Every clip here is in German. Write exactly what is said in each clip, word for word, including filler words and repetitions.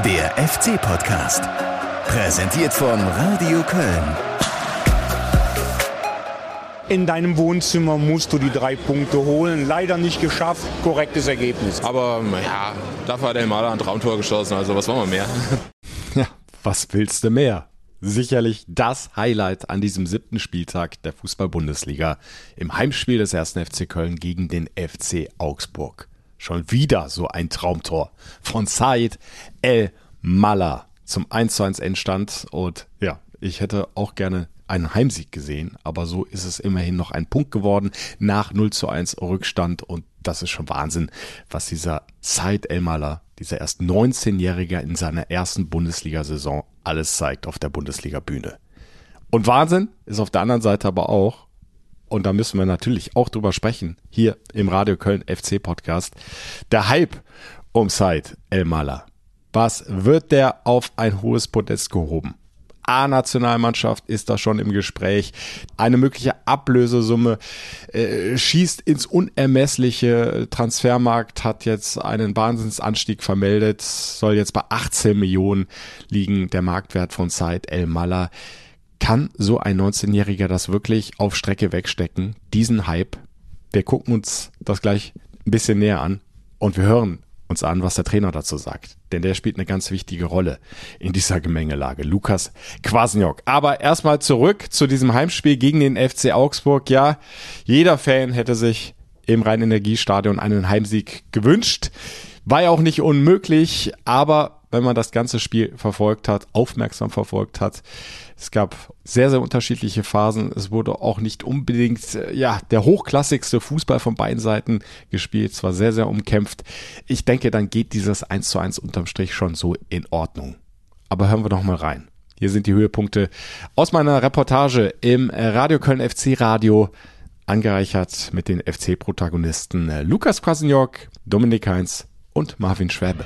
Der F C-Podcast. Präsentiert von Radio Köln. In deinem Wohnzimmer musst du die drei Punkte holen. Leider nicht geschafft. Korrektes Ergebnis. Aber ja, dafür hat El Mala ein Traumtor geschossen. Also was wollen wir mehr? Ja, was willst du mehr? Sicherlich das Highlight an diesem siebten Spieltag der Fußball-Bundesliga im Heimspiel des ersten F C Köln gegen den F C Augsburg. Schon wieder so ein Traumtor von Said El Mala zum eins zu eins Endstand. Und ja, ich hätte auch gerne einen Heimsieg gesehen, aber so ist es immerhin noch ein Punkt geworden nach null zu eins Rückstand und das ist schon Wahnsinn, was dieser Said El Mala, dieser erst neunzehnjährige in seiner ersten Bundesliga-Saison alles zeigt auf der Bundesliga-Bühne. Und Wahnsinn ist auf der anderen Seite aber auch, und da müssen wir natürlich auch drüber sprechen, hier im Radio Köln F C Podcast, der Hype um Said El Mala. Was wird der auf ein hohes Podest gehoben? A-Nationalmannschaft ist da schon im Gespräch. Eine mögliche Ablösesumme äh, schießt ins Unermessliche. Transfermarkt hat jetzt einen Wahnsinnsanstieg vermeldet. Soll jetzt bei achtzehn Millionen liegen, der Marktwert von Said El Mala. Kann so ein neunzehnjähriger das wirklich auf Strecke wegstecken? Diesen Hype. Wir gucken uns das gleich ein bisschen näher an und wir hören uns an, was der Trainer dazu sagt. Denn der spielt eine ganz wichtige Rolle in dieser Gemengelage. Lukas Kwasniok. Aber erstmal zurück zu diesem Heimspiel gegen den F C Augsburg. Ja, jeder Fan hätte sich im Rhein-Energie-Stadion einen Heimsieg gewünscht. War ja auch nicht unmöglich, aber wenn man das ganze Spiel verfolgt hat, aufmerksam verfolgt hat, es gab sehr, sehr unterschiedliche Phasen. Es wurde auch nicht unbedingt ja der hochklassigste Fußball von beiden Seiten gespielt. Es war sehr, sehr umkämpft. Ich denke, dann geht dieses eins zu eins unterm Strich schon so in Ordnung. Aber hören wir doch mal rein. Hier sind die Höhepunkte aus meiner Reportage im Radio Köln F C Radio, angereichert mit den F C-Protagonisten Lukas Kwasniok, Dominik Heinz und Marvin Schwäbe.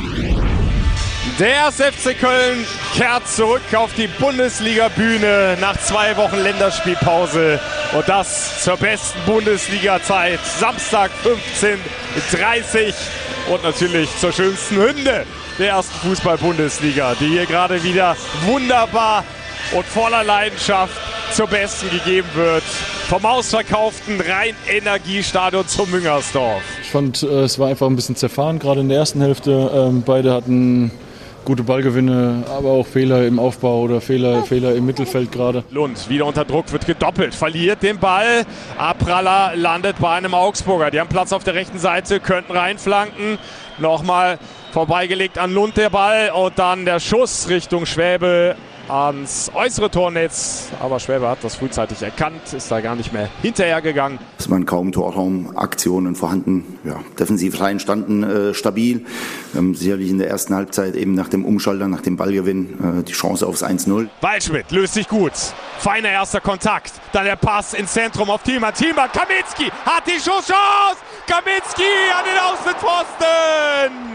Der erste F C Köln kehrt zurück auf die Bundesliga-Bühne nach zwei Wochen Länderspielpause und das zur besten Bundesliga-Zeit. Samstag fünfzehn Uhr dreißig und natürlich zur schönsten Hymne der ersten Fußball-Bundesliga, die hier gerade wieder wunderbar und voller Leidenschaft zur Besten gegeben wird. Vom ausverkauften Rhein-Energie-Stadion zum Müngersdorf. Ich fand, es war einfach ein bisschen zerfahren, gerade in der ersten Hälfte. Beide hatten gute Ballgewinne, aber auch Fehler im Aufbau oder Fehler, Fehler im Mittelfeld gerade. Lund wieder unter Druck, wird gedoppelt, verliert den Ball. Abpraller landet bei einem Augsburger. Die haben Platz auf der rechten Seite, könnten reinflanken. Nochmal vorbeigelegt an Lund der Ball und dann der Schuss Richtung Schwäbe ans äußere Tornetz. Aber Schwäbe hat das frühzeitig erkannt, ist da gar nicht mehr hinterhergegangen. Es waren kaum Torraumaktionen vorhanden. Ja, defensiv rein standen äh, stabil. Wir haben sicherlich in der ersten Halbzeit eben nach dem Umschalter, nach dem Ballgewinn äh, die Chance aufs eins null. Waldschmidt löst sich gut. Feiner erster Kontakt. Dann der Pass ins Zentrum auf Thielmann. Thielmann, Kaminski hat die Schusschance. Kaminski an den Außenpfosten.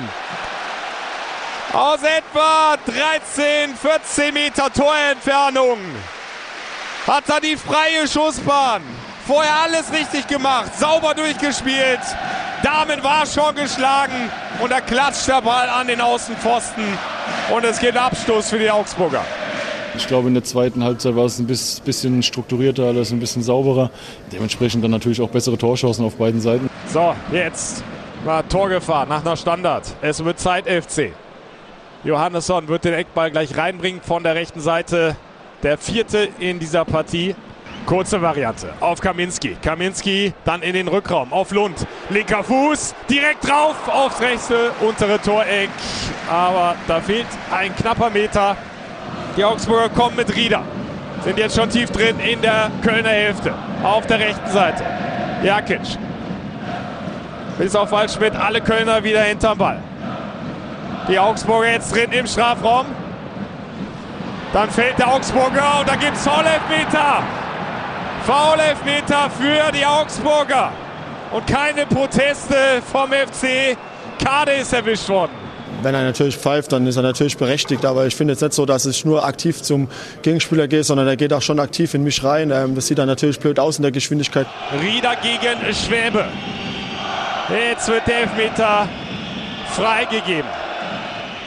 Aus etwa dreizehn, vierzehn Meter Torentfernung hat er die freie Schussbahn. Vorher alles richtig gemacht, sauber durchgespielt. Damit war schon geschlagen und da klatscht der Ball an den Außenpfosten und es gibt Abstoß für die Augsburger. Ich glaube, in der zweiten Halbzeit war es ein bisschen strukturierter, alles ein bisschen sauberer. Dementsprechend dann natürlich auch bessere Torchancen auf beiden Seiten. So, jetzt mal Torgefahr nach einer Standard. Es wird Zeit F C. Johannesson wird den Eckball gleich reinbringen von der rechten Seite. Der vierte in dieser Partie. Kurze Variante auf Kaminski. Kaminski dann in den Rückraum auf Lund. Linker Fuß, direkt drauf aufs rechte untere Toreck. Aber da fehlt ein knapper Meter. Die Augsburger kommen mit Rieder. Sind jetzt schon tief drin in der Kölner Hälfte. Auf der rechten Seite. Jakic. Bis auf Waldschmidt, alle Kölner wieder hinterm Ball. Die Augsburger jetzt drin im Strafraum. Dann fällt der Augsburger und da gibt es Foul-Elfmeter. Foul-Elfmeter für die Augsburger. Und keine Proteste vom F C. Kade ist erwischt worden. Wenn er natürlich pfeift, dann ist er natürlich berechtigt. Aber ich finde jetzt nicht so, dass ich nur aktiv zum Gegenspieler gehe, sondern er geht auch schon aktiv in mich rein. Das sieht dann natürlich blöd aus in der Geschwindigkeit. Rieder gegen Schwäbe. Jetzt wird der Elfmeter freigegeben.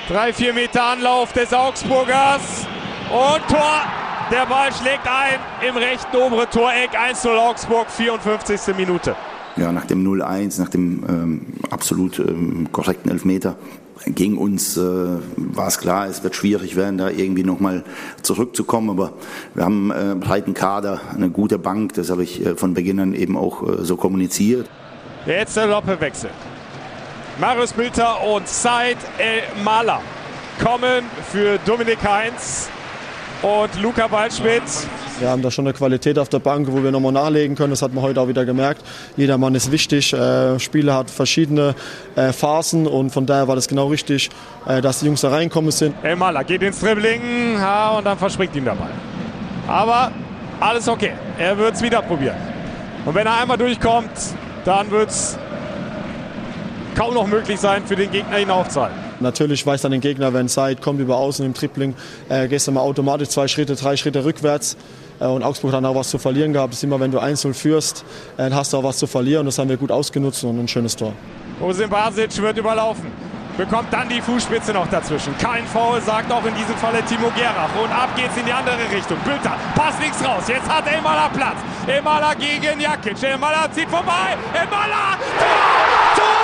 Drei, vier Meter Anlauf des Augsburgers und Tor. Der Ball schlägt ein im rechten oberen Toreck. eins zu null Augsburg, vierundfünfzigste Minute. Ja, nach dem null eins, nach dem ähm, absolut ähm, korrekten Elfmeter gegen uns äh, war es klar, es wird schwierig werden, da irgendwie nochmal zurückzukommen. Aber wir haben äh, einen breiten Kader, eine gute Bank, das habe ich äh, von Beginn an eben auch äh, so kommuniziert. Jetzt der Loppe-Wechsel. Marius Bülter und Said El-Mala kommen für Dominik Heinz und Luca Waldschmidt. Wir haben da schon eine Qualität auf der Bank, wo wir nochmal nachlegen können. Das hat man heute auch wieder gemerkt. Jeder Mann ist wichtig. Äh, Spieler hat verschiedene äh, Phasen und von daher war das genau richtig, äh, dass die Jungs da reinkommen sind. El-Mala geht ins Dribbling ja, und dann verspringt ihm der Ball. Aber alles okay. Er wird es wieder probieren. Und wenn er einmal durchkommt, dann wird es kaum noch möglich sein, für den Gegner ihn aufzuhalten. Natürlich weiß dann den Gegner, wenn Said kommt über außen im Dribbling, äh, gehst du mal automatisch zwei Schritte, drei Schritte rückwärts. Äh, und Augsburg hat dann auch was zu verlieren gehabt. Das ist immer, wenn du eins null führst, äh, hast du auch was zu verlieren. Das haben wir gut ausgenutzt und ein schönes Tor. Osim Basic wird überlaufen. Bekommt dann die Fußspitze noch dazwischen. Kein Foul, sagt auch in diesem Falle Timo Gerach. Und ab geht's in die andere Richtung. Bülter, Pass links raus. Jetzt hat El-Mala Platz. El-Mala gegen Jakic. El-Mala zieht vorbei. El-Mala, Tor! Tor!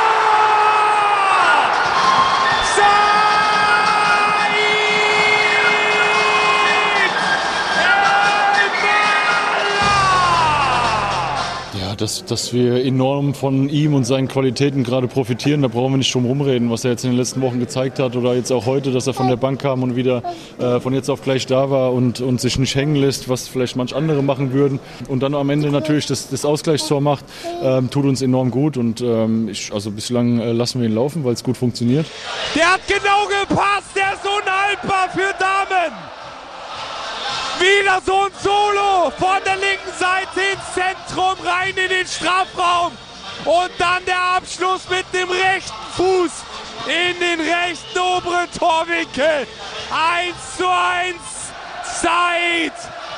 Ja, dass, dass wir enorm von ihm und seinen Qualitäten gerade profitieren, da brauchen wir nicht drum rumreden, was er jetzt in den letzten Wochen gezeigt hat oder jetzt auch heute, dass er von der Bank kam und wieder äh, von jetzt auf gleich da war und, und sich nicht hängen lässt, was vielleicht manch andere machen würden. Und dann am Ende natürlich das, das Ausgleichstor macht, ähm, tut uns enorm gut und ähm, ich, also bislang äh, lassen wir ihn laufen, weil es gut funktioniert. Der hat genau gepasst, der ist unhaltbar für Damen. Wieder so ein Solo von der linken Seite ins Zentrum, rein in den Strafraum. Und dann der Abschluss mit dem rechten Fuß in den rechten oberen Torwinkel. eins zu eins, Said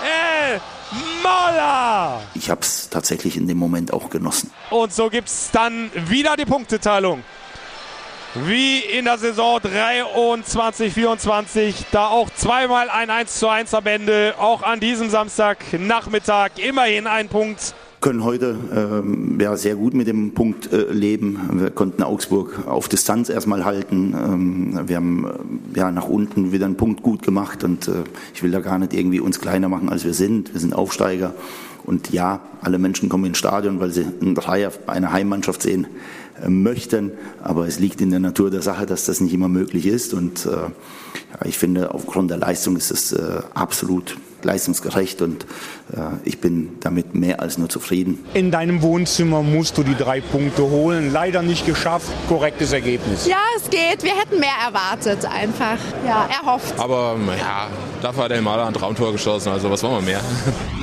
El-Mala. Ich habe es tatsächlich in dem Moment auch genossen. Und so gibt es dann wieder die Punkteteilung. Wie in der Saison dreiundzwanzig vierundzwanzig, da auch zweimal ein eins zu eins am Ende, auch an diesem Samstagnachmittag immerhin ein Punkt. Können heute ähm, ja, sehr gut mit dem Punkt äh, leben. Wir konnten Augsburg auf Distanz erstmal halten. Ähm, wir haben äh, ja, nach unten wieder einen Punkt gut gemacht und äh, ich will da gar nicht irgendwie uns kleiner machen, als wir sind. Wir sind Aufsteiger und ja, alle Menschen kommen ins Stadion, weil sie einen Dreier einer Heimmannschaft sehen äh, möchten. Aber es liegt in der Natur der Sache, dass das nicht immer möglich ist und äh, ja, ich finde, aufgrund der Leistung ist es äh, absolut leistungsgerecht und äh, ich bin damit mehr als nur zufrieden. In deinem Wohnzimmer musst du die drei Punkte holen. Leider nicht geschafft. Korrektes Ergebnis. Ja, es geht. Wir hätten mehr erwartet einfach. Ja, erhofft. Aber ja, dafür hat El-Mala ein Traumtor geschossen. Also was wollen wir mehr?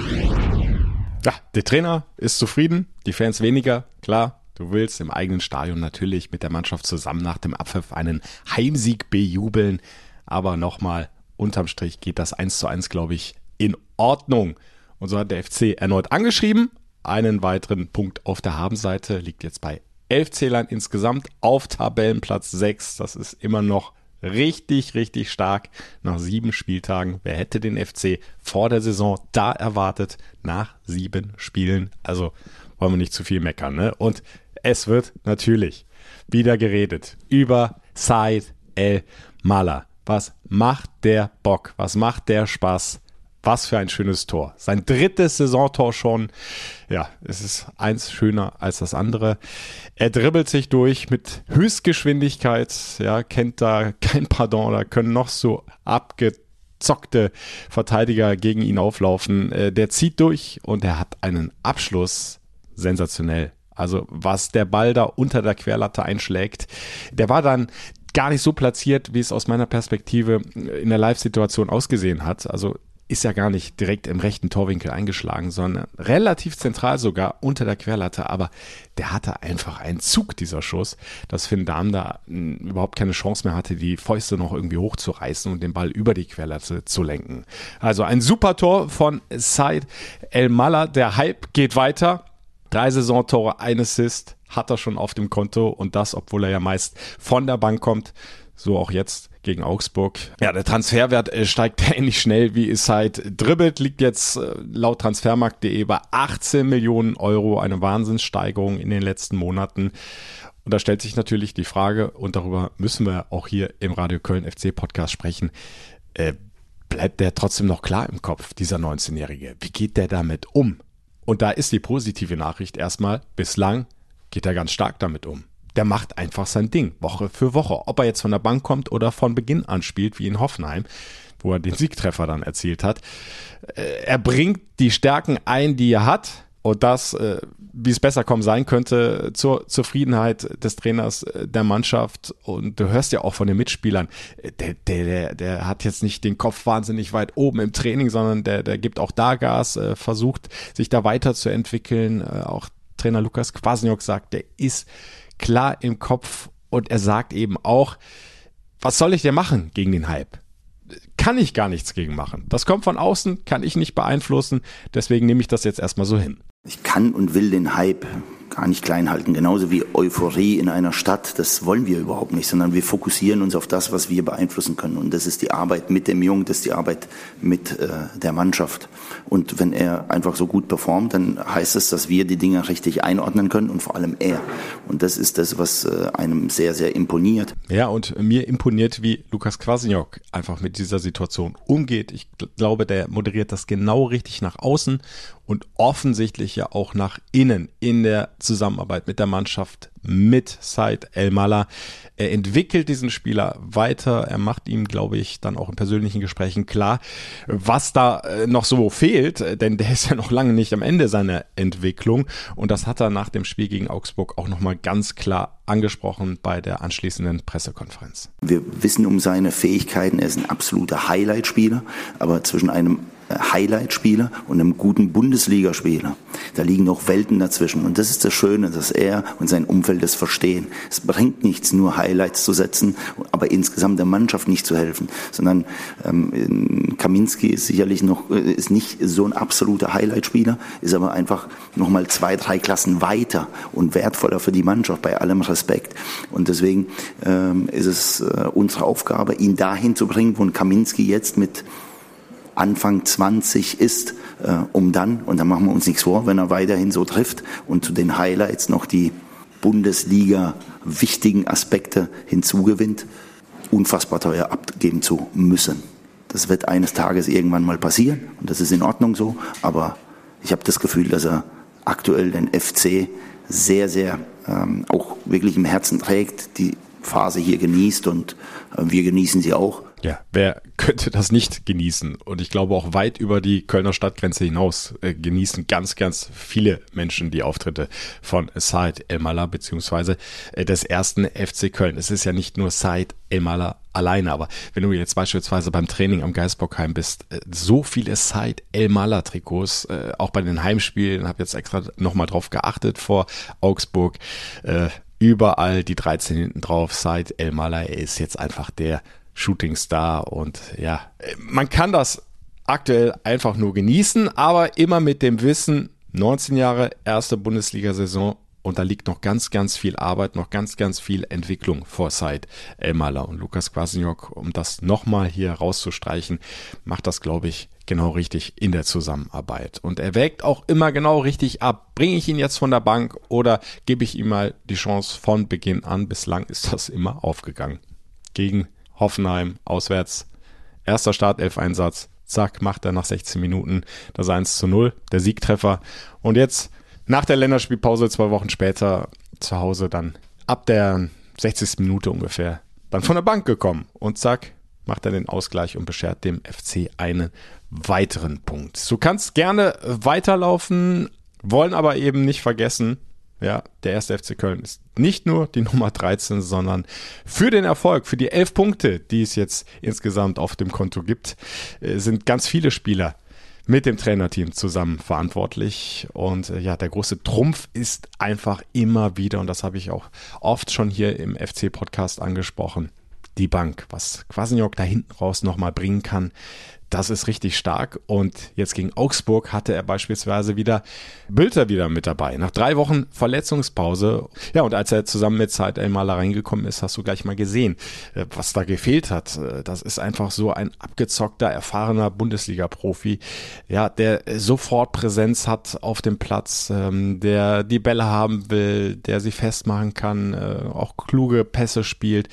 Ja, der Trainer ist zufrieden, die Fans weniger. Klar, du willst im eigenen Stadion natürlich mit der Mannschaft zusammen nach dem Abpfiff einen Heimsieg bejubeln. Aber nochmal, unterm Strich geht das eins zu eins, glaube ich, in Ordnung. Und so hat der F C erneut angeschrieben. Einen weiteren Punkt auf der Habenseite liegt jetzt bei elf Zählern insgesamt auf Tabellenplatz sechs. Das ist immer noch richtig, richtig stark nach sieben Spieltagen. Wer hätte den F C vor der Saison da erwartet? Nach sieben Spielen. Also wollen wir nicht zu viel meckern, ne? Und es wird natürlich wieder geredet über Said El-Mala. Was macht der Bock? Was macht der Spaß? Was für ein schönes Tor. Sein drittes Saisontor schon. Ja, es ist eins schöner als das andere. Er dribbelt sich durch mit Höchstgeschwindigkeit. Ja, kennt da kein Pardon. Da können noch so abgezockte Verteidiger gegen ihn auflaufen. Der zieht durch und er hat einen Abschluss. Sensationell. Also was der Ball da unter der Querlatte einschlägt. Der war dann gar nicht so platziert, wie es aus meiner Perspektive in der Live-Situation ausgesehen hat. Also ist ja gar nicht direkt im rechten Torwinkel eingeschlagen, sondern relativ zentral sogar unter der Querlatte. Aber der hatte einfach einen Zug, dieser Schuss, dass Finn Dahm da überhaupt keine Chance mehr hatte, die Fäuste noch irgendwie hochzureißen und den Ball über die Querlatte zu lenken. Also ein super Tor von Said El-Mala. Der Hype geht weiter. Drei Saisontore, ein Assist hat er schon auf dem Konto und das, obwohl er ja meist von der Bank kommt. So auch jetzt gegen Augsburg. Ja, der Transferwert äh, steigt ähnlich schnell wie es halt dribbelt, liegt jetzt äh, laut transfermarkt punkt de bei achtzehn Millionen Euro, eine Wahnsinnssteigerung in den letzten Monaten. Und da stellt sich natürlich die Frage, und darüber müssen wir auch hier im Radio Köln F C Podcast sprechen, äh, bleibt der trotzdem noch klar im Kopf, dieser neunzehnjährige? Wie geht der damit um? Und da ist die positive Nachricht erstmal, bislang geht er ganz stark damit um. Der macht einfach sein Ding, Woche für Woche. Ob er jetzt von der Bank kommt oder von Beginn an spielt, wie in Hoffenheim, wo er den Siegtreffer dann erzielt hat. Er bringt die Stärken ein, die er hat. Und das, wie es besser kommen sein könnte, zur Zufriedenheit des Trainers, der Mannschaft. Und du hörst ja auch von den Mitspielern, der, der, der hat jetzt nicht den Kopf wahnsinnig weit oben im Training, sondern der, der gibt auch da Gas, versucht sich da weiterzuentwickeln. Auch Trainer Lukas Kwasniok sagt, der ist klar im Kopf und er sagt eben auch, was soll ich denn machen gegen den Hype? Kann ich gar nichts gegen machen. Das kommt von außen, kann ich nicht beeinflussen, deswegen nehme ich das jetzt erstmal so hin. Ich kann und will den Hype gar nicht klein halten, genauso wie Euphorie in einer Stadt, das wollen wir überhaupt nicht, sondern wir fokussieren uns auf das, was wir beeinflussen können und das ist die Arbeit mit dem Jungen, das ist die Arbeit mit äh, der Mannschaft und wenn er einfach so gut performt, dann heißt es, dass wir die Dinge richtig einordnen können und vor allem er und das ist das, was äh, einem sehr, sehr imponiert. Ja, und mir imponiert, wie Lukas Kwasniok einfach mit dieser Situation umgeht. Ich glaube, der moderiert das genau richtig nach außen und offensichtlich ja auch nach innen in der Zusammenarbeit mit der Mannschaft, mit Said Elmalah. Er entwickelt diesen Spieler weiter. Er macht ihm, glaube ich, dann auch in persönlichen Gesprächen klar, was da noch so fehlt, denn der ist ja noch lange nicht am Ende seiner Entwicklung. Und das hat er nach dem Spiel gegen Augsburg auch nochmal ganz klar angesprochen bei der anschließenden Pressekonferenz. Wir wissen um seine Fähigkeiten. Er ist ein absoluter Highlight-Spieler, aber zwischen einem Highlight-Spieler und einem guten Bundesligaspieler. Da liegen noch Welten dazwischen. Und das ist das Schöne, dass er und sein Umfeld das verstehen. Es bringt nichts, nur Highlights zu setzen, aber insgesamt der Mannschaft nicht zu helfen. Sondern ähm, Kaminski ist sicherlich noch, ist nicht so ein absoluter Highlight-Spieler, ist aber einfach nochmal zwei, drei Klassen weiter und wertvoller für die Mannschaft, bei allem Respekt. Und deswegen ähm, ist es äh, unsere Aufgabe, ihn dahin zu bringen, wo ein Kaminski jetzt mit Anfang zwanzig ist, äh, um dann, und dann machen wir uns nichts vor, wenn er weiterhin so trifft und zu den Highlights noch die Bundesliga wichtigen Aspekte hinzugewinnt, unfassbar teuer abgeben zu müssen. Das wird eines Tages irgendwann mal passieren und das ist in Ordnung so, aber ich habe das Gefühl, dass er aktuell den F C sehr, sehr ähm, auch wirklich im Herzen trägt, die Phase hier genießt und äh, wir genießen sie auch. Ja, wer könnte das nicht genießen? Und ich glaube auch weit über die Kölner Stadtgrenze hinaus äh, genießen ganz, ganz viele Menschen die Auftritte von Said Elmalah beziehungsweise äh, des ersten F C Köln. Es ist ja nicht nur Said Elmalah alleine, aber wenn du jetzt beispielsweise beim Training am Geisbockheim bist, äh, so viele Said Elmalah Trikots, äh, auch bei den Heimspielen, habe jetzt extra nochmal drauf geachtet vor Augsburg, äh, überall die dreizehn hinten drauf, Said Elmalah, er ist jetzt einfach der Shootingstar und ja, man kann das aktuell einfach nur genießen, aber immer mit dem Wissen, neunzehn Jahre, erste Bundesliga-Saison und da liegt noch ganz, ganz viel Arbeit, noch ganz, ganz viel Entwicklung vor Said Elmalah und Lukas Kwasniok, um das nochmal hier rauszustreichen, macht das, glaube ich, genau richtig in der Zusammenarbeit. Und er wägt auch immer genau richtig ab. Bringe ich ihn jetzt von der Bank oder gebe ich ihm mal die Chance von Beginn an? Bislang ist das immer aufgegangen. Gegen Hoffenheim, auswärts, erster Startelf-Einsatz, zack, macht er nach sechzehn Minuten das eins zu null, der Siegtreffer. Und jetzt, nach der Länderspielpause, zwei Wochen später, zu Hause dann ab der sechzigsten Minute ungefähr, dann von der Bank gekommen. Und zack, macht er den Ausgleich und beschert dem F C einen weiteren Punkt. Du kannst gerne weiterlaufen, wollen aber eben nicht vergessen, ja, der erste F C Köln ist nicht nur die Nummer dreizehn, sondern für den Erfolg, für die elf Punkte, die es jetzt insgesamt auf dem Konto gibt, sind ganz viele Spieler mit dem Trainerteam zusammen verantwortlich. Und ja, der große Trumpf ist einfach immer wieder, und das habe ich auch oft schon hier im F C-Podcast angesprochen, die Bank. Was Kwasniok da hinten raus nochmal bringen kann, Das ist richtig stark. Und jetzt gegen Augsburg hatte er beispielsweise wieder Bülter wieder mit dabei. Nach drei Wochen Verletzungspause. Ja, und als er zusammen mit Said El-Mala reingekommen ist, hast du gleich mal gesehen, was da gefehlt hat. Das ist einfach so ein abgezockter, erfahrener Bundesliga-Profi, ja, der sofort Präsenz hat auf dem Platz, der die Bälle haben will, der sie festmachen kann, auch kluge Pässe spielt,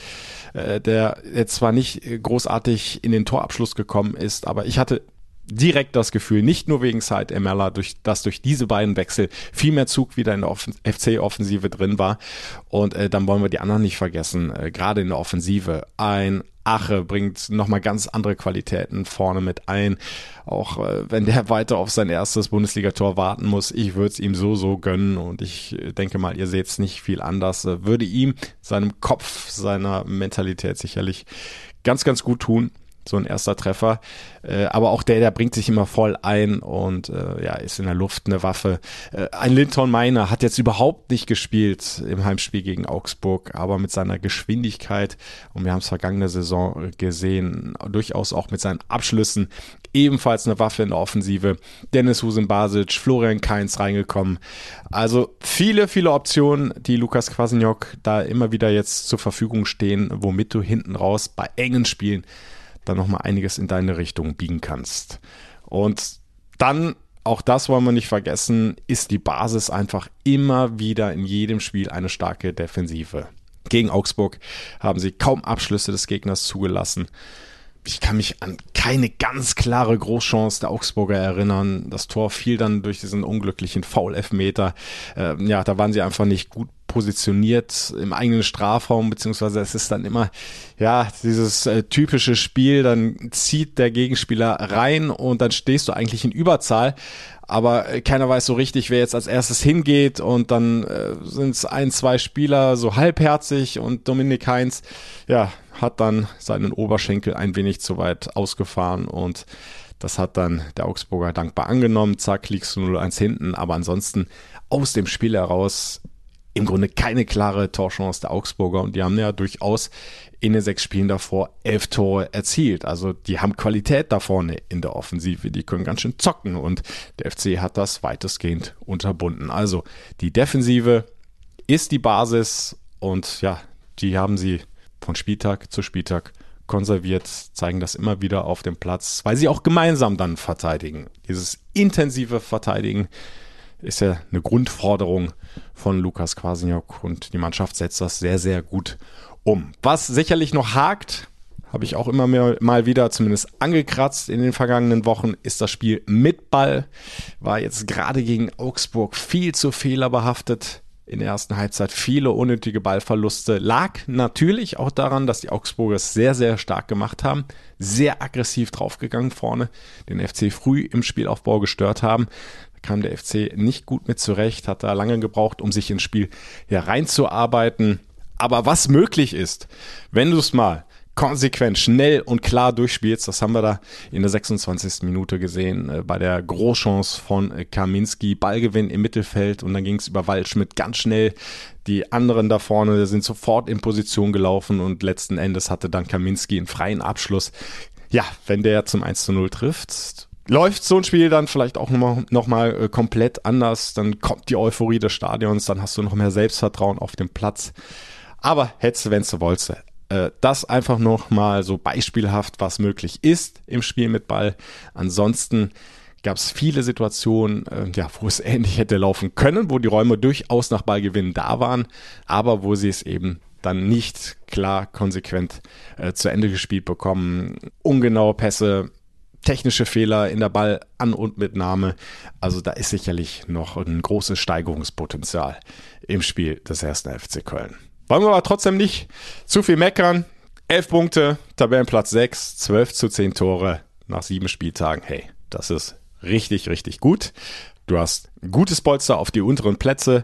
der jetzt zwar nicht großartig in den Torabschluss gekommen ist, aber ich hatte direkt das Gefühl, nicht nur wegen Said El-Mala, durch, dass durch diese beiden Wechsel viel mehr Zug wieder in der Offen- F C-Offensive drin war. Und äh, dann wollen wir die anderen nicht vergessen, äh, gerade in der Offensive. Ein Ache bringt nochmal ganz andere Qualitäten vorne mit ein. Auch äh, wenn der weiter auf sein erstes Bundesligator warten muss, ich würde es ihm so, so gönnen. Und ich denke mal, ihr seht es nicht viel anders. Äh, würde ihm, seinem Kopf, seiner Mentalität sicherlich ganz, ganz gut tun. So ein erster Treffer. Äh, aber auch der, der bringt sich immer voll ein und äh, ja, ist in der Luft eine Waffe. Äh, ein Linton Meiner hat jetzt überhaupt nicht gespielt im Heimspiel gegen Augsburg, aber mit seiner Geschwindigkeit, und wir haben es vergangene Saison gesehen, durchaus auch mit seinen Abschlüssen, ebenfalls eine Waffe in der Offensive. Dennis Husin-Basic, Florian Kainz reingekommen. Also viele, viele Optionen, die Lukas Kwasniok da immer wieder jetzt zur Verfügung stehen, womit du hinten raus bei engen Spielen dann nochmal einiges in deine Richtung biegen kannst. Und dann, auch das wollen wir nicht vergessen, ist die Basis einfach immer wieder in jedem Spiel eine starke Defensive. Gegen Augsburg haben sie kaum Abschlüsse des Gegners zugelassen. Ich kann mich an keine ganz klare Großchance der Augsburger erinnern. Das Tor fiel dann durch diesen unglücklichen Foul-Elfmeter. Äh, ja, da waren sie einfach nicht gut positioniert im eigenen Strafraum, beziehungsweise es ist dann immer, ja, dieses äh, typische Spiel, dann zieht der Gegenspieler rein und dann stehst du eigentlich in Überzahl, aber äh, keiner weiß so richtig, wer jetzt als erstes hingeht und dann äh, sind es ein, zwei Spieler so halbherzig und Dominik Heinz, ja, hat dann seinen Oberschenkel ein wenig zu weit ausgefahren und das hat dann der Augsburger dankbar angenommen, zack, liegst du null eins hinten, aber ansonsten aus dem Spiel heraus im Grunde keine klare Torchance der Augsburger und die haben ja durchaus in den sechs Spielen davor elf Tore erzielt. Also die haben Qualität da vorne in der Offensive, die können ganz schön zocken und der F C hat das weitestgehend unterbunden. Also die Defensive ist die Basis und ja, die haben sie von Spieltag zu Spieltag konserviert, zeigen das immer wieder auf dem Platz, weil sie auch gemeinsam dann verteidigen. Dieses intensive Verteidigen ist ja eine Grundforderung von Lukas Kwasniok und die Mannschaft setzt das sehr, sehr gut um. Was sicherlich noch hakt, habe ich auch immer mehr, mal wieder zumindest angekratzt in den vergangenen Wochen, ist das Spiel mit Ball. War jetzt gerade gegen Augsburg viel zu fehlerbehaftet. In der ersten Halbzeit viele unnötige Ballverluste. Lag natürlich auch daran, dass die Augsburger es sehr, sehr stark gemacht haben. Sehr aggressiv draufgegangen vorne. Den F C früh im Spielaufbau gestört haben. Da kam der F C nicht gut mit zurecht. Hat da lange gebraucht, um sich ins Spiel ja, reinzuarbeiten. Aber was möglich ist, wenn du es mal konsequent, schnell und klar durchspielst, das haben wir da in der sechsundzwanzigsten Minute gesehen, äh, bei der Großchance von äh, Kaminski, Ballgewinn im Mittelfeld und dann ging es über Waldschmidt ganz schnell. Die anderen da vorne sind sofort in Position gelaufen und letzten Endes hatte dann Kaminski einen freien Abschluss. Ja, wenn der zum eins zu null trifft, läuft so ein Spiel dann vielleicht auch nochmal noch mal, äh, komplett anders, dann kommt die Euphorie des Stadions, dann hast du noch mehr Selbstvertrauen auf dem Platz. Aber hättest du, wenn du wolltest, das einfach noch mal so beispielhaft, was möglich ist im Spiel mit Ball. Ansonsten gab es viele Situationen, äh, ja, wo es ähnlich hätte laufen können, wo die Räume durchaus nach Ballgewinn da waren, aber wo sie es eben dann nicht klar konsequent äh, zu Ende gespielt bekommen. Ungenaue Pässe, technische Fehler in der Ballan- und Mitnahme. Also da ist sicherlich noch ein großes Steigerungspotenzial im Spiel des ersten F C Köln. Wollen wir aber trotzdem nicht zu viel meckern. Elf Punkte, Tabellenplatz sechs, zwölf zu zehn Tore nach sieben Spieltagen. Hey, das ist richtig, richtig gut. Du hast ein gutes Polster auf die unteren Plätze.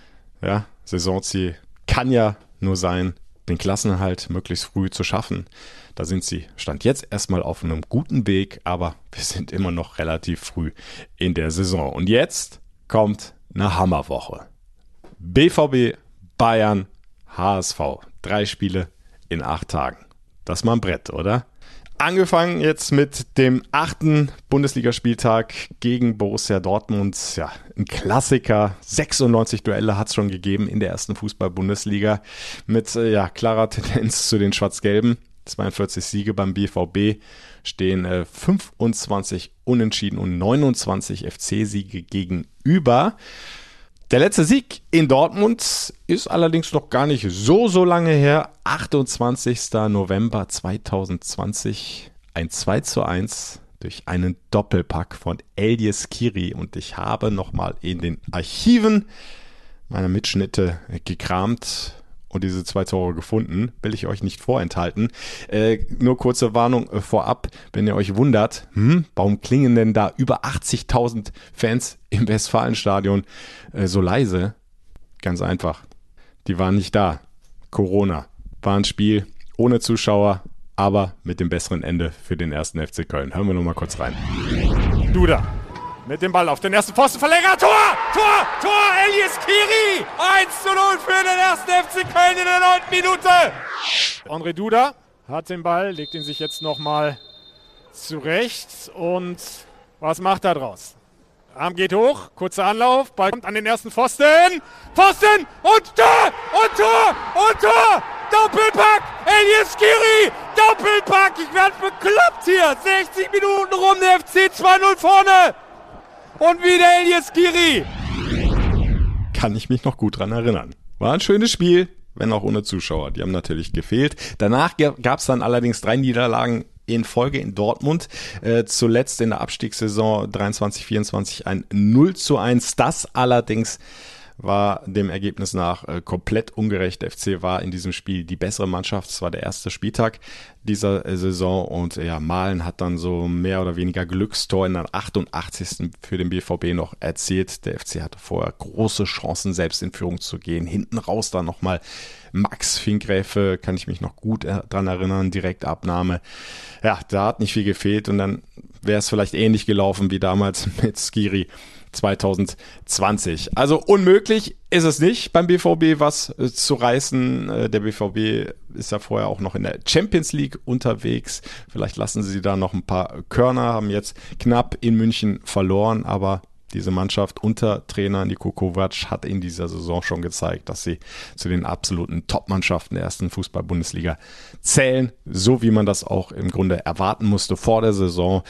Ja, Saisonziel kann ja nur sein, den Klassenerhalt möglichst früh zu schaffen. Da sind sie, Stand jetzt, erstmal auf einem guten Weg, aber wir sind immer noch relativ früh in der Saison. Und jetzt kommt eine Hammerwoche. B V B, Bayern, H S V. Drei Spiele in acht Tagen. Das ist mal ein Brett, oder? Angefangen jetzt mit dem achten Bundesligaspieltag gegen Borussia Dortmund. Ja, ein Klassiker. sechsundneunzig Duelle hat es schon gegeben in der ersten Fußball-Bundesliga mit äh, ja, klarer Tendenz zu den Schwarz-Gelben. zweiundvierzig Siege beim B V B, stehen äh, fünfundzwanzig Unentschieden und neunundzwanzig F C-Siege gegenüber. Der letzte Sieg in Dortmund ist allerdings noch gar nicht so, so lange her. achtundzwanzigster November zweitausendzwanzig, ein zwei zu eins durch einen Doppelpack von Eljez Kiri. Und ich habe nochmal in den Archiven meiner Mitschnitte gekramt und diese zwei Tore gefunden, will ich euch nicht vorenthalten. Äh, nur kurze Warnung äh, vorab, wenn ihr euch wundert, hm, warum klingen denn da über achtzigtausend Fans im Westfalenstadion äh, so leise? Ganz einfach, die waren nicht da. Corona war ein Spiel ohne Zuschauer, aber mit dem besseren Ende für den ersten F C Köln. Hören wir noch mal kurz rein. Duda mit dem Ball auf den ersten Pfosten, Verlänger, Tor, Tor, Tor, Eljez Kiri, eins zu null für den ersten F C Köln in der neunten Minute. André Duda hat den Ball, legt ihn sich jetzt nochmal zurecht und was macht er draus? Arm geht hoch, kurzer Anlauf, Ball kommt an den ersten Pfosten, Pfosten und Tor, und Tor, und Tor, Doppelpack, Eljez Kiri, Doppelpack, ich werde bekloppt hier, sechzig Minuten rum, der F C zwei null vorne. Und wieder Eljez Kiri. Kann ich mich noch gut dran erinnern. War ein schönes Spiel, wenn auch ohne Zuschauer. Die haben natürlich gefehlt. Danach gab es dann allerdings drei Niederlagen in Folge in Dortmund. Äh, zuletzt in der Abstiegssaison dreiundzwanzig vierundzwanzig ein null zu eins. Das allerdings war dem Ergebnis nach äh, komplett ungerecht. Der F C war in diesem Spiel die bessere Mannschaft. Es war der erste Spieltag dieser äh, Saison und ja, Malen hat dann so mehr oder weniger Glückstor in der achtundachtzigsten für den B V B noch erzielt. Der F C hatte vorher große Chancen, selbst in Führung zu gehen. Hinten raus dann nochmal Max Finkgräfe, kann ich mich noch gut äh, dran erinnern, Direktabnahme. Ja, da hat nicht viel gefehlt und dann wäre es vielleicht ähnlich gelaufen wie damals mit Skiri zweitausendzwanzig. Also unmöglich ist es nicht beim B V B was äh, zu reißen. Äh, der B V B ist ja vorher auch noch in der Champions League unterwegs. Vielleicht lassen sie da noch ein paar Körner, haben jetzt knapp in München verloren, aber diese Mannschaft unter Trainer Niko Kovac hat in dieser Saison schon gezeigt, dass sie zu den absoluten Top-Mannschaften der ersten Fußball-Bundesliga zählen, so wie man das auch im Grunde erwarten musste vor der Saison.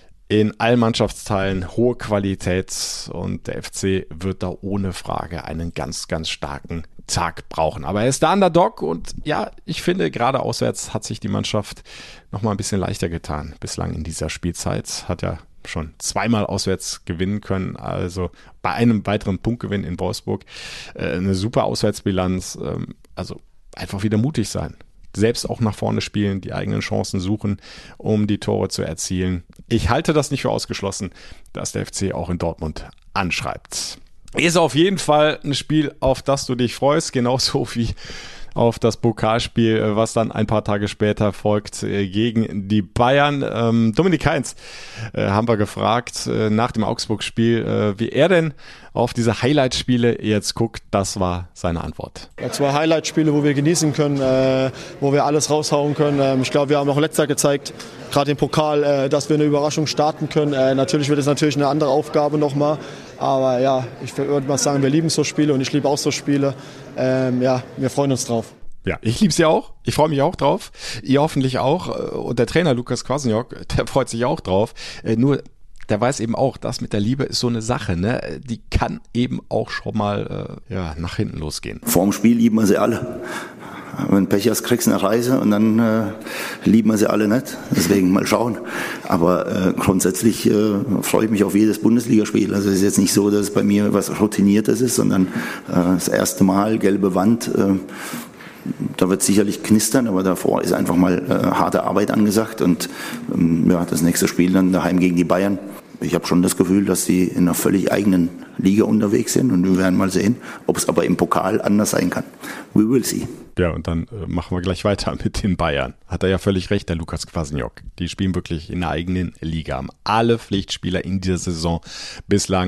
In allen Mannschaftsteilen hohe Qualität und der F C wird da ohne Frage einen ganz, ganz starken Tag brauchen. Aber er ist der Underdog und ja, ich finde, gerade auswärts hat sich die Mannschaft nochmal ein bisschen leichter getan. Bislang in dieser Spielzeit hat ja schon zweimal auswärts gewinnen können, also bei einem weiteren Punktgewinn in Wolfsburg äh, eine super Auswärtsbilanz, ähm, also einfach wieder mutig sein. Selbst auch nach vorne spielen, die eigenen Chancen suchen, um die Tore zu erzielen. Ich halte das nicht für ausgeschlossen, dass der F C auch in Dortmund anschreibt. Ist auf jeden Fall ein Spiel, auf das du dich freust, genauso wie auf das Pokalspiel, was dann ein paar Tage später folgt gegen die Bayern. Ähm, Dominik Heinz äh, haben wir gefragt äh, nach dem Augsburg-Spiel, äh, wie er denn auf diese Highlight-Spiele jetzt guckt. Das war seine Antwort. Ja, zwei Highlight-Spiele, wo wir genießen können, äh, wo wir alles raushauen können. Ähm, ich glaube, wir haben auch letztes Jahr gezeigt, gerade im Pokal, äh, dass wir eine Überraschung starten können. Äh, natürlich wird es natürlich eine andere Aufgabe nochmal. Aber ja, ich würde mal sagen, wir lieben so Spiele und ich liebe auch so Spiele. Ähm, ja, wir freuen uns drauf. Ja, ich liebe es ja auch. Ich freue mich auch drauf. Ihr hoffentlich auch. Und der Trainer Lukas Kwasniok, der freut sich auch drauf. Nur, der weiß eben auch, das mit der Liebe ist so eine Sache, ne? Die kann eben auch schon mal äh, ja, nach hinten losgehen. Vorm Spiel lieben wir sie alle. Wenn du Pech hast, kriegst du eine Reise und dann äh, lieben wir sie alle nicht. Deswegen mal schauen. Aber äh, grundsätzlich äh, freue ich mich auf jedes Bundesligaspiel. Also es ist jetzt nicht so, dass es bei mir was Routiniertes ist, sondern äh, das erste Mal, gelbe Wand. Äh, da wird sicherlich knistern, aber davor ist einfach mal äh, harte Arbeit angesagt. Und ähm, ja, das nächste Spiel dann daheim gegen die Bayern. Ich habe schon das Gefühl, dass sie in einer völlig eigenen Liga unterwegs sind und wir werden mal sehen, ob es aber im Pokal anders sein kann. We will see. Ja, und dann äh, machen wir gleich weiter mit den Bayern. Hat er ja völlig recht, der Lukas Kwasniok. Die spielen wirklich in der eigenen Liga. Haben alle Pflichtspieler in dieser Saison bislang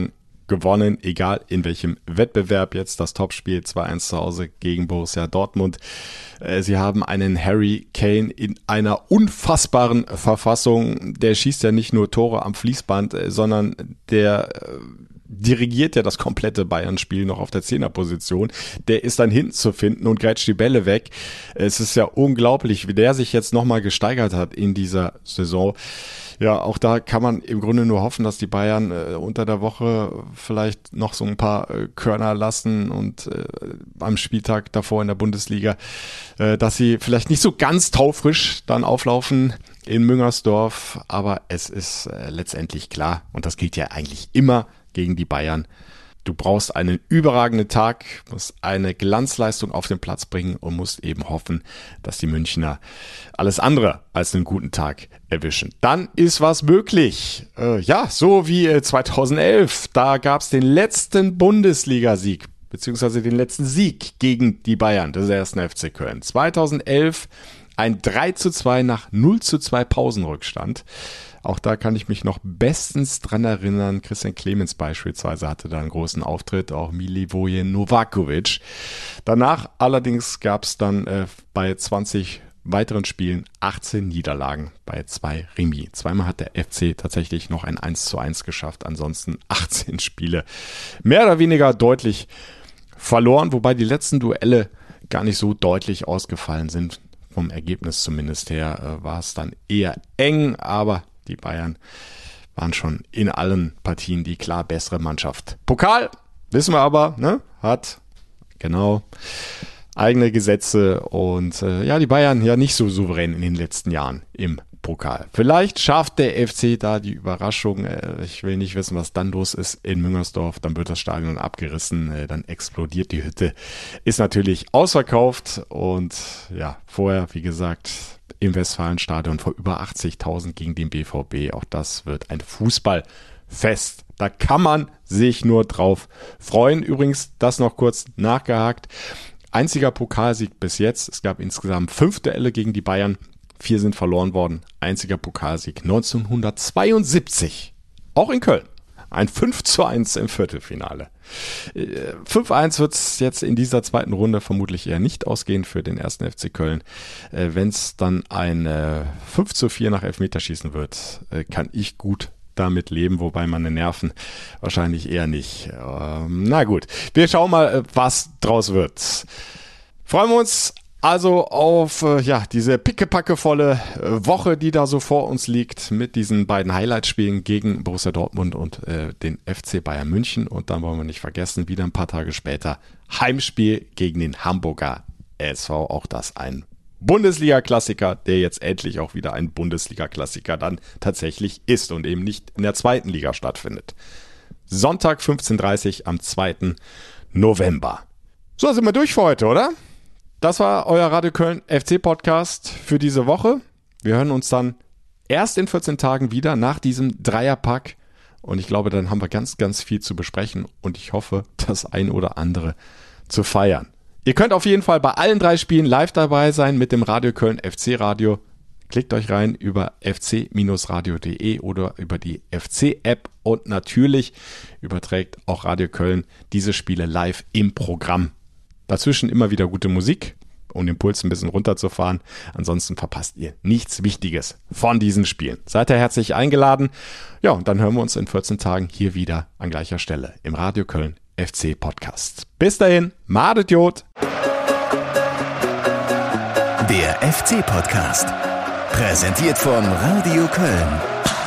gewonnen, egal in welchem Wettbewerb. Jetzt das Topspiel zwei eins zu Hause gegen Borussia Dortmund. Sie haben einen Harry Kane in einer unfassbaren Verfassung. Der schießt ja nicht nur Tore am Fließband, sondern der dirigiert ja das komplette Bayern-Spiel noch auf der Zehnerposition. Der ist dann hinten zu finden und grätscht die Bälle weg. Es ist ja unglaublich, wie der sich jetzt nochmal gesteigert hat in dieser Saison. Ja, auch da kann man im Grunde nur hoffen, dass die Bayern äh, unter der Woche vielleicht noch so ein paar äh, Körner lassen und äh, am Spieltag davor in der Bundesliga, äh, dass sie vielleicht nicht so ganz taufrisch dann auflaufen in Müngersdorf. Aber es ist äh, letztendlich klar, und das gilt ja eigentlich immer gegen die Bayern. Du brauchst einen überragenden Tag, musst eine Glanzleistung auf den Platz bringen und musst eben hoffen, dass die Münchner alles andere als einen guten Tag erwischen. Dann ist was möglich. Äh, ja, so wie äh, zweitausendelf. Da gab es den letzten Bundesligasieg, beziehungsweise den letzten Sieg gegen die Bayern des ersten F C Köln. zweitausendelf ein drei zu zwei nach null zu zwei Pausenrückstand. Auch da kann ich mich noch bestens dran erinnern. Christian Clemens beispielsweise hatte da einen großen Auftritt, auch Milivoje Novakovic. Danach allerdings gab es dann äh, bei zwanzig weiteren Spielen achtzehn Niederlagen bei zwei Remis. Zweimal hat der F C tatsächlich noch ein eins zu eins geschafft, ansonsten achtzehn Spiele mehr oder weniger deutlich verloren, wobei die letzten Duelle gar nicht so deutlich ausgefallen sind. Vom Ergebnis zumindest her äh, war es dann eher eng, aber die Bayern waren schon in allen Partien die klar bessere Mannschaft. Pokal, wissen wir aber, ne, hat genau eigene Gesetze und äh, ja, die Bayern ja nicht so souverän in den letzten Jahren im Pokal. Vielleicht schafft der F C da die Überraschung. Äh, ich will nicht wissen, was dann los ist in Müngersdorf. Dann wird das Stadion abgerissen, äh, dann explodiert die Hütte. Ist natürlich ausverkauft und ja, vorher, wie gesagt, im Westfalenstadion vor über achtzigtausend gegen den B V B. Auch das wird ein Fußballfest. Da kann man sich nur drauf freuen. Übrigens, das noch kurz nachgehakt. Einziger Pokalsieg bis jetzt. Es gab insgesamt fünf Duelle gegen die Bayern. Vier sind verloren worden. Einziger Pokalsieg neunzehnhundertzweiundsiebzig. Auch in Köln. Ein fünf zu eins im Viertelfinale. fünf eins wird es jetzt in dieser zweiten Runde vermutlich eher nicht ausgehen für den ersten F C Köln. Wenn es dann ein fünf zu vier nach Elfmeterschießen wird, kann ich gut damit leben, wobei meine Nerven wahrscheinlich eher nicht. Na gut, wir schauen mal, was draus wird. Freuen wir uns also auf äh, ja diese pickepackevolle äh, Woche, die da so vor uns liegt mit diesen beiden Highlight-Spielen gegen Borussia Dortmund und äh, den F C Bayern München. Und dann wollen wir nicht vergessen, wieder ein paar Tage später Heimspiel gegen den Hamburger S V. Auch das ein Bundesliga-Klassiker, der jetzt endlich auch wieder ein Bundesliga-Klassiker dann tatsächlich ist und eben nicht in der zweiten Liga stattfindet. Sonntag fünfzehn Uhr dreißig am zweiten November. So, sind wir durch für heute, oder? Das war euer Radio Köln F C Podcast für diese Woche. Wir hören uns dann erst in vierzehn Tagen wieder nach diesem Dreierpack. Und ich glaube, dann haben wir ganz, ganz viel zu besprechen. Und ich hoffe, das ein oder andere zu feiern. Ihr könnt auf jeden Fall bei allen drei Spielen live dabei sein mit dem Radio Köln F C Radio. Klickt euch rein über f c radio punkt d e oder über die F C-App. Und natürlich überträgt auch Radio Köln diese Spiele live im Programm. Dazwischen immer wieder gute Musik, um den Puls ein bisschen runterzufahren. Ansonsten verpasst ihr nichts Wichtiges von diesen Spielen. Seid ihr herzlich eingeladen. Ja, und dann hören wir uns in vierzehn Tagen hier wieder an gleicher Stelle im Radio Köln F C Podcast. Bis dahin, Madet Jod. Der F C Podcast. Präsentiert von Radio Köln.